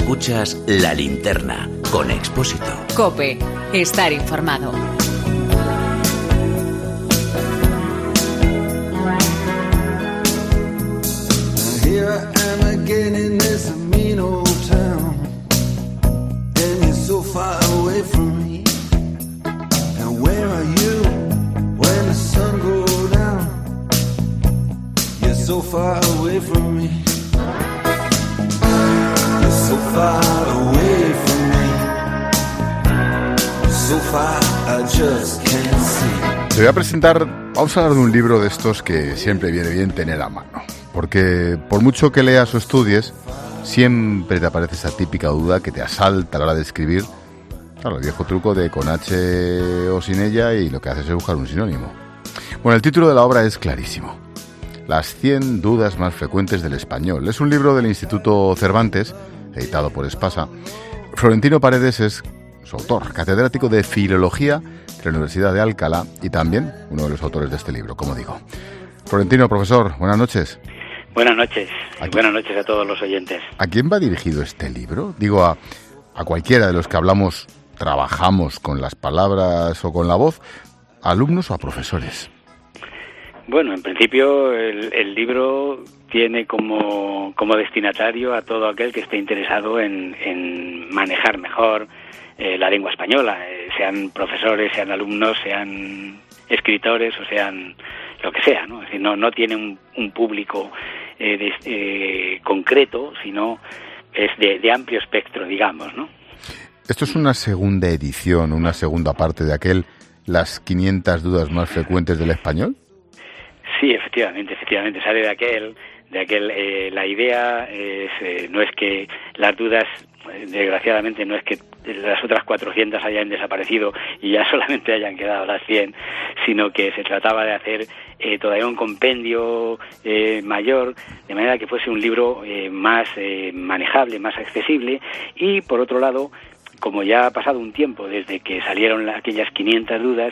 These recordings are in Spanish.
Escuchas La Linterna con Expósito. COPE. Estar informado. Here I am again in this mean old town, and you're so far away from me. And where are you when the sun goes down? You're so far away from me. You're so far away from me. So far I just can't see. Te voy a presentar, vamos a hablar de un libro de estos que siempre viene bien tener a mano. Porque por mucho que leas o estudies, siempre te aparece esa típica duda que te asalta a la hora de escribir. Claro, el viejo truco de con H o sin ella, y lo que haces es buscar un sinónimo. Bueno, el título de la obra es clarísimo. Las 100 dudas más frecuentes del español. Es un libro del Instituto Cervantes, editado por Espasa. Florentino Paredes es su autor, catedrático de Filología de la Universidad de Alcalá y también uno de los autores de este libro, como digo. Florentino, profesor, buenas noches. Buenas noches. Buenas noches a todos los oyentes. ¿A quién va dirigido este libro? Digo, a cualquiera de los que hablamos, trabajamos con las palabras o con la voz, alumnos o a profesores. Bueno, en principio el libro tiene como destinatario a todo aquel que esté interesado en manejar mejor la lengua española, sean profesores, sean alumnos, sean escritores o sean lo que sea, ¿no? Es decir, no tiene un público concreto, sino es de amplio espectro, digamos, ¿no? Esto es una segunda edición, una segunda parte de aquel Las 500 dudas más frecuentes del español. Sí, efectivamente, sale de aquel, la idea no es que las dudas, desgraciadamente, no es que las otras 400 hayan desaparecido y ya solamente hayan quedado las 100, sino que se trataba de hacer todavía un compendio mayor, de manera que fuese un libro más manejable, más accesible, y por otro lado, como ya ha pasado un tiempo desde que salieron aquellas 500 dudas,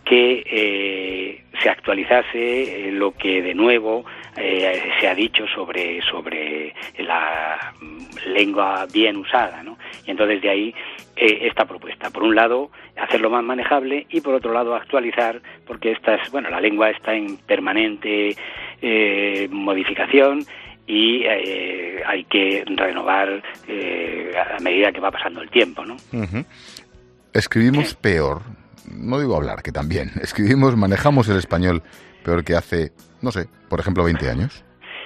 que se actualizase lo que de nuevo se ha dicho sobre la lengua bien usada, ¿no? Y entonces de ahí esta propuesta. Por un lado, hacerlo más manejable, y por otro lado, actualizar, porque la lengua está en permanente modificación, y hay que renovar a medida que va pasando el tiempo, ¿no? Uh-huh. Escribimos peor. No digo hablar, que también. Manejamos el español peor que hace, no sé, por ejemplo, 20 años.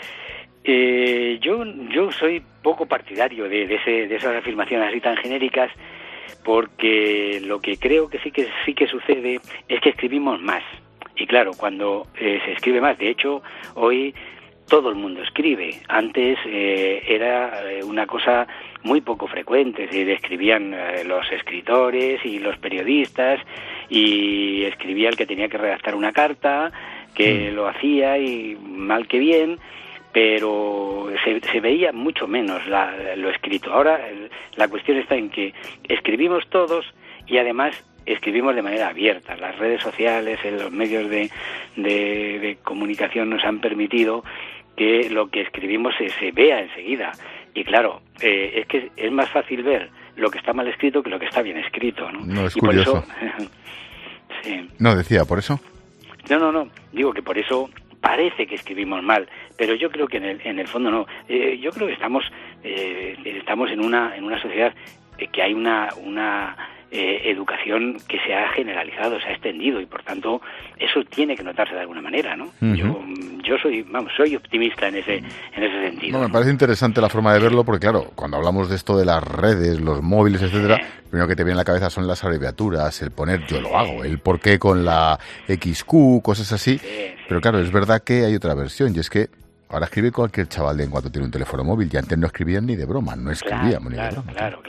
Yo soy poco partidario de esas afirmaciones así tan genéricas, porque lo que creo que sí que sucede es que escribimos más. Y claro, cuando se escribe más, de hecho, hoy todo el mundo escribe. Antes era una cosa muy poco frecuente, es decir, escribían los escritores y los periodistas, y escribía el que tenía que redactar una carta, que lo hacía, y mal que bien, pero se veía mucho menos lo escrito. Ahora la cuestión está en que escribimos todos, y además escribimos de manera abierta. Las redes sociales, los medios de comunicación nos han permitido que lo que escribimos se vea enseguida. Y claro, es que es más fácil ver lo que está mal escrito que lo que está bien escrito, ¿no? No, es curioso. Por eso, sí. No, decía, ¿por eso? No. Digo que por eso parece que escribimos mal, pero yo creo que en el fondo no. Yo creo que estamos en una sociedad que hay una educación que se ha generalizado, se ha extendido, y por tanto eso tiene que notarse de alguna manera, ¿no? Uh-huh. Yo soy optimista en ese sentido. No, me parece interesante la forma de verlo, porque claro, cuando hablamos de esto de las redes, los móviles, etcétera, lo primero que te viene a la cabeza son las abreviaturas, el poner yo lo hago, el por qué con la XQ, cosas así. Sí. Pero claro, es verdad que hay otra versión, y es que ahora escribe cualquier chaval en cuanto tiene un teléfono móvil, y antes no escribían ni de broma, no escribíamos ni de broma. Claro.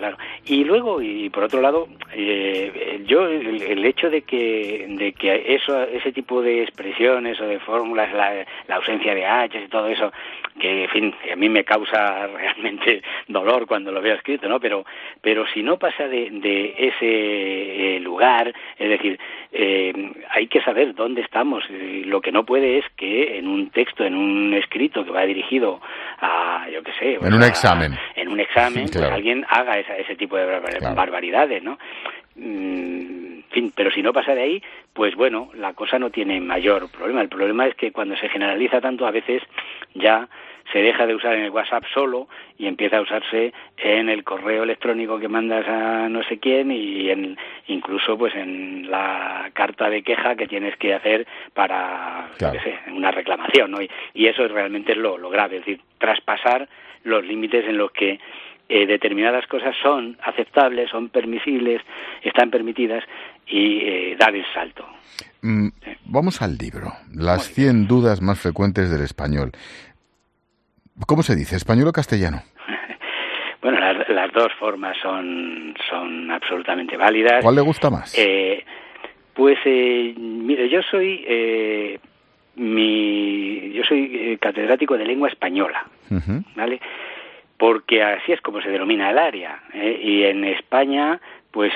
Y luego, y por otro lado, yo el hecho de que ese tipo de expresiones o de fórmulas, la ausencia de H y todo eso, que en fin, a mí me causa realmente dolor cuando lo veo escrito, ¿no? Pero si no pasa de ese lugar, es decir, hay que saber dónde estamos. Lo que no puede es que en un texto, en un escrito que va dirigido a, yo qué sé, en un examen, claro, pues alguien haga ese tipo de barbaridades, ¿no? En fin, pero si no pasa de ahí, pues bueno, la cosa no tiene mayor problema. El problema es que cuando se generaliza tanto, a veces ya se deja de usar en el WhatsApp solo y empieza a usarse en el correo electrónico que mandas a no sé quién y incluso pues en la carta de queja que tienes que hacer para, yo qué sé, una reclamación, ¿no? Y eso realmente es lo grave, es decir, traspasar los límites en los que determinadas cosas son aceptables, son permisibles, están permitidas y dar el salto. Vamos al libro, las 100 dudas más frecuentes del español. ¿Cómo se dice, español o castellano? Bueno, las dos formas son absolutamente válidas. ¿Cuál le gusta más? Mire, yo soy catedrático de lengua española, ¿vale? Porque así es como se denomina el área, y en España pues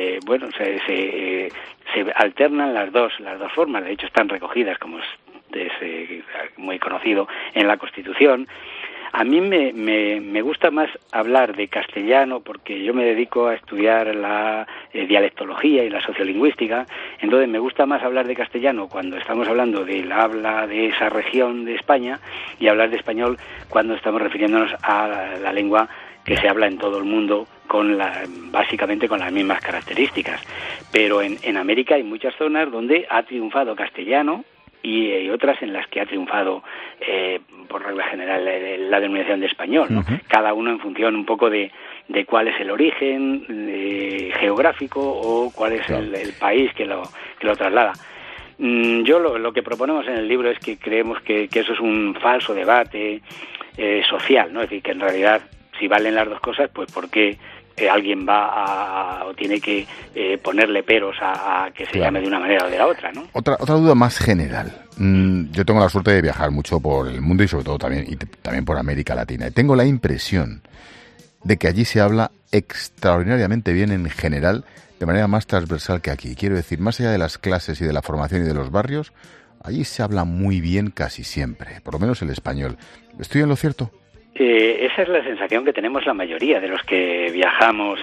se alternan las dos formas. De hecho están recogidas, como es muy conocido, en la Constitución. A mí me gusta más hablar de castellano porque yo me dedico a estudiar la dialectología y la sociolingüística. Entonces me gusta más hablar de castellano cuando estamos hablando del habla de esa región de España y hablar de español cuando estamos refiriéndonos a la lengua que se habla en todo el mundo básicamente con las mismas características. Pero en América hay muchas zonas donde ha triunfado castellano y otras en las que ha triunfado por regla general la denominación de español, ¿no? Cada uno en función un poco de cuál es el origen geográfico o cuál es el país que lo traslada. Yo lo que proponemos en el libro es que creemos que eso es un falso debate social, ¿no? Es decir, que en realidad si valen las dos cosas, pues ¿por qué alguien va o tiene que ponerle peros a que se llame de una manera o de la otra, ¿no? Otra duda más general. Yo tengo la suerte de viajar mucho por el mundo y sobre todo también por América Latina. Y tengo la impresión de que allí se habla extraordinariamente bien en general, de manera más transversal que aquí. Quiero decir, más allá de las clases y de la formación y de los barrios, allí se habla muy bien casi siempre, por lo menos el español. ¿Estoy en lo cierto? Esa es la sensación que tenemos la mayoría de los que viajamos,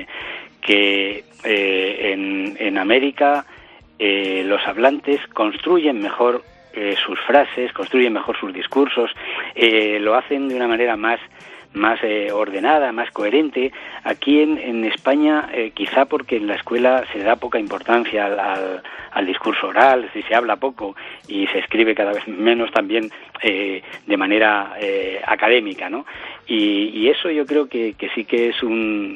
que en América los hablantes construyen mejor sus frases, construyen mejor sus discursos, lo hacen de una manera más ordenada, más coherente. Aquí en España, quizá porque en la escuela se da poca importancia al discurso oral, si se habla poco y se escribe cada vez menos también de manera académica, ¿no? Y eso yo creo que sí que es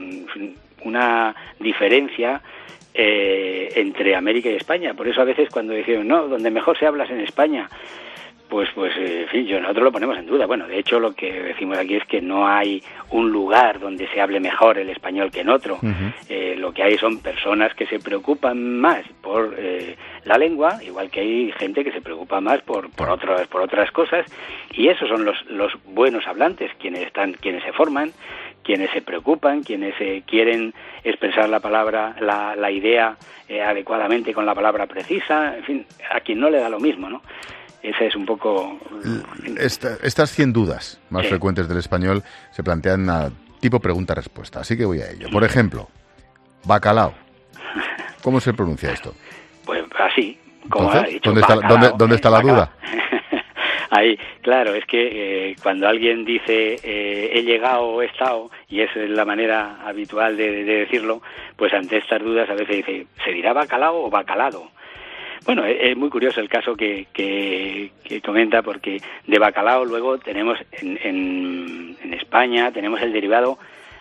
una diferencia entre América y España. Por eso a veces cuando decimos, no, donde mejor se habla es en España, pues en fin, nosotros lo ponemos en duda. Bueno, de hecho lo que decimos aquí es que no hay un lugar donde se hable mejor el español que en otro. Lo que hay son personas que se preocupan más por la lengua, igual que hay gente que se preocupa más por otras cosas, y esos son los buenos hablantes, quienes se forman, quienes se preocupan, quienes quieren expresar la palabra, la idea adecuadamente con la palabra precisa, en fin, a quien no le da lo mismo, ¿no? Esa es un poco... Estas 100 dudas más frecuentes del español se plantean a tipo pregunta-respuesta, así que voy a ello. Por ejemplo, bacalao. ¿Cómo se pronuncia esto? Pues así, como ha dicho. ¿Dónde está la duda? Ahí, claro, es que cuando alguien dice he llegado o he estado, y esa es la manera habitual de decirlo, pues ante estas dudas a veces dice, ¿se dirá bacalao o bacalado? Bueno, es muy curioso el caso que comenta, porque de bacalao luego tenemos en España tenemos el derivado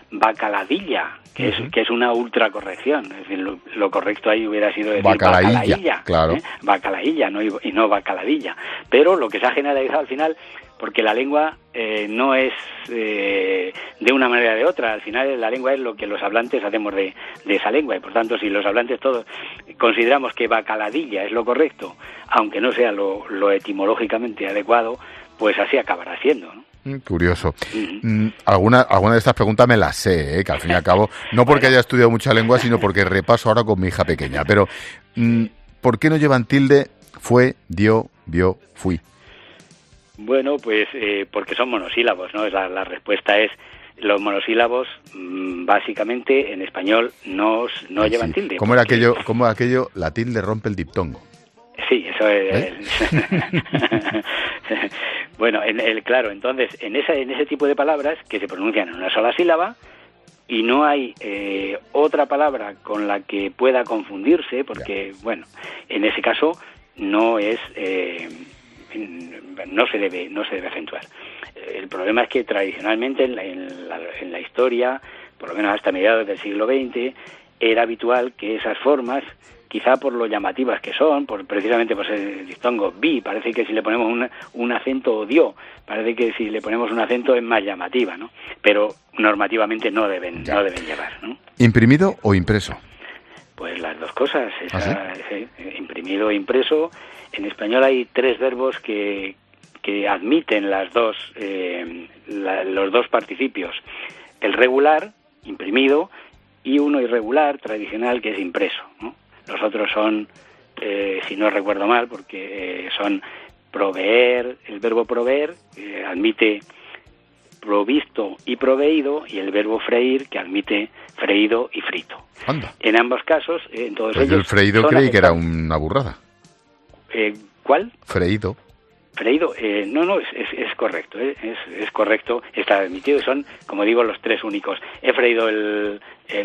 bacaladilla, que es una ultracorrección. Es decir, lo correcto ahí hubiera sido decir bacalailla, claro. Bacalailla, ¿no? Y no bacaladilla. Pero lo que se ha generalizado al final, porque la lengua no es de una manera o de otra, al final la lengua es lo que los hablantes hacemos de esa lengua, y por tanto si los hablantes todos consideramos que bacaladilla es lo correcto, aunque no sea lo etimológicamente adecuado, pues así acabará siendo, ¿no? Curioso. Alguna de estas preguntas me las sé, que al fin y al cabo, no porque haya estudiado mucha lengua, sino porque repaso ahora con mi hija pequeña. Pero, ¿por qué no llevan tilde? Fue, dio, vio, fui. Bueno, pues porque son monosílabos, ¿no? La respuesta es, los monosílabos básicamente en español no llevan tilde. ¿Cómo era aquello? La tilde rompe el diptongo. Sí, eso es. Bueno, claro, entonces en ese tipo de palabras que se pronuncian en una sola sílaba y no hay otra palabra con la que pueda confundirse, porque bueno, en ese caso no es no se debe acentuar. El problema es que tradicionalmente en la historia, por lo menos hasta mediados del siglo XX, era habitual que esas formas, quizá por lo llamativas que son, precisamente por el diptongo bi, parece que si le ponemos un acento, o dio, parece que si le ponemos un acento es más llamativa, ¿no? Pero normativamente no deben llevar, ¿no? ¿Imprimido o impreso? Pues las dos cosas. ¿Sí? Imprimido e impreso. En español hay 3 verbos que admiten los dos participios. El regular, imprimido, y uno irregular, tradicional, que es impreso, ¿no? Los otros son, si no recuerdo mal, porque son proveer, el verbo proveer, admite provisto y proveído, y el verbo freír, que admite freído y frito. Anda. En ambos casos, en todos ellos... El freído creí que era una burrada. ¿Cuál? Freído. Freído, no, es correcto, es correcto, está admitido, son, como digo, los 3 únicos. He freído el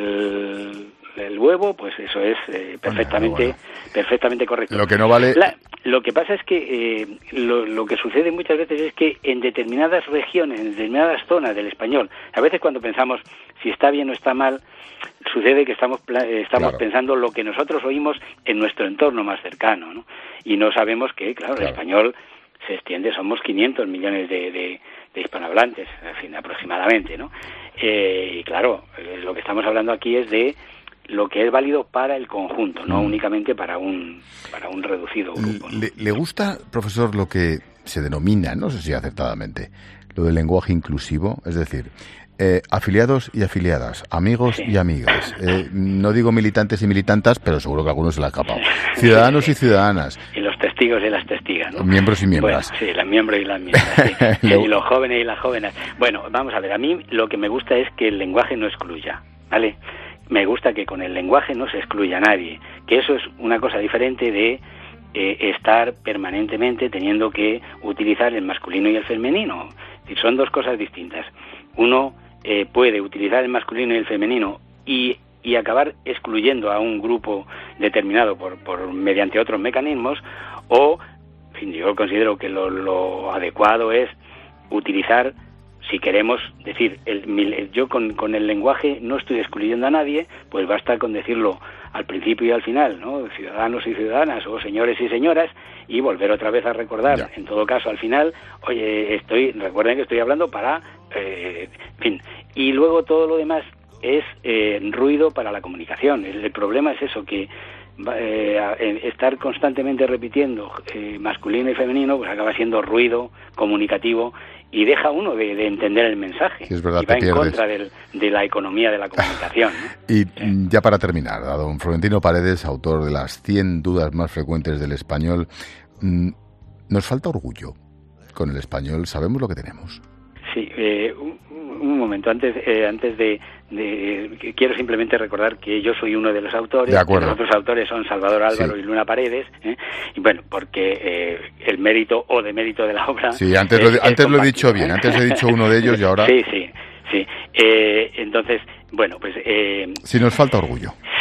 huevo, pues eso es perfectamente correcto. Lo que no vale... Lo que pasa es que lo que sucede muchas veces es que en determinadas regiones, en determinadas zonas del español, a veces cuando pensamos si está bien o está mal, sucede que estamos claro, pensando lo que nosotros oímos en nuestro entorno más cercano, ¿no? Y no sabemos que, claro, el español se extiende, somos 500 millones de hispanohablantes, en fin, aproximadamente, ¿no? Y claro, lo que estamos hablando aquí es de lo que es válido para el conjunto, no únicamente para un reducido grupo, ¿no? ¿Le gusta, profesor, lo que se denomina, no sé si acertadamente, lo del lenguaje inclusivo? Es decir, afiliados y afiliadas, amigos y amigas, no digo militantes y militantas, pero seguro que a algunos se le ha escapado, ciudadanos y ciudadanas. Y los testigos y las testigas, ¿no? Miembros y miembros. Bueno, sí, los miembros y las miembros, sí. Y los jóvenes y las jóvenes. Bueno, vamos a ver, a mí lo que me gusta es que el lenguaje no excluya, ¿vale? Me gusta que con el lenguaje no se excluya a nadie, que eso es una cosa diferente de estar permanentemente teniendo que utilizar el masculino y el femenino. Son dos cosas distintas. Uno puede utilizar el masculino y el femenino y acabar excluyendo a un grupo determinado por mediante otros mecanismos, o, en fin, yo considero que lo adecuado es utilizar, si queremos decir, yo con el lenguaje no estoy excluyendo a nadie, pues basta con decirlo al principio y al final, ¿no? Ciudadanos y ciudadanas, o señores y señoras, y volver otra vez a recordar, en todo caso, al final, oye, recuerden que estoy hablando para, en fin, y luego todo lo demás es ruido para la comunicación. El problema es eso, que estar constantemente repitiendo masculino y femenino, pues acaba siendo ruido comunicativo y deja uno de entender el mensaje. Sí, es verdad, y va en contra de la economía de la comunicación, ¿no? Y ya para terminar, a don Florentino Paredes, autor de las 100 dudas más frecuentes del español, ¿nos falta orgullo con el español? ¿Sabemos lo que tenemos? Sí, un momento, antes de quiero simplemente recordar que yo soy uno de los autores, de acuerdo. Los otros autores son Salvador Álvaro y Luna Paredes, y bueno, porque el mérito o demérito de la obra... Sí, antes lo he dicho bien, antes he dicho uno de ellos y ahora... Sí. Entonces, bueno, pues... si nos falta orgullo.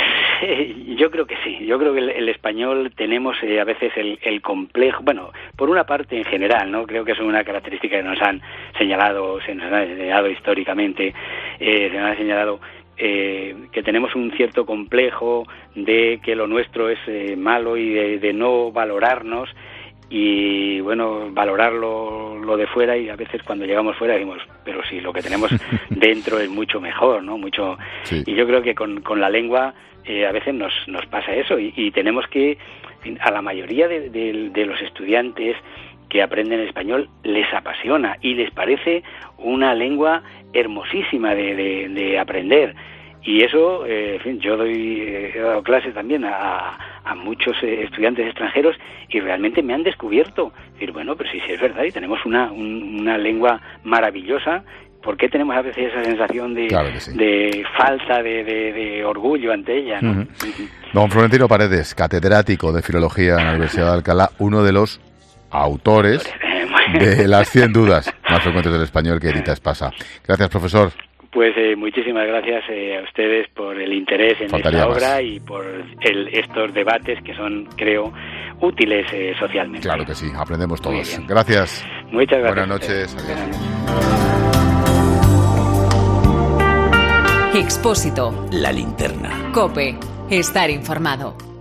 Yo creo que sí. Yo creo que el español tenemos a veces el complejo, bueno, por una parte en general, ¿no? Creo que es una característica que se nos han señalado históricamente, se nos ha señalado que tenemos un cierto complejo de que lo nuestro es malo y de no valorarnos. Y bueno, valorar lo de fuera, y a veces cuando llegamos fuera decimos, pero si lo que tenemos dentro es mucho mejor, ¿no? Mucho. Sí. Y yo creo que con la lengua a veces nos pasa eso, y tenemos que, a la mayoría de los estudiantes que aprenden español les apasiona y les parece una lengua hermosísima de aprender. Y eso, en fin, he dado clases también a muchos estudiantes extranjeros y realmente me han descubierto. Decir, bueno, pero sí es verdad, y tenemos una lengua maravillosa. ¿Por qué tenemos a veces esa sensación de falta de orgullo ante ella, ¿no? Uh-huh. Don Florentino Paredes, catedrático de Filología en la Universidad de Alcalá, uno de los autores de las 100 dudas más frecuentes del español que edita Espasa. Gracias, profesor. Pues muchísimas gracias a ustedes por el interés en esta obra y por estos debates que son, creo, útiles socialmente. Claro que sí, aprendemos todos. Gracias. Muchas gracias. Buenas noches. Adiós. Expósito. La linterna. COPE. Estar informado.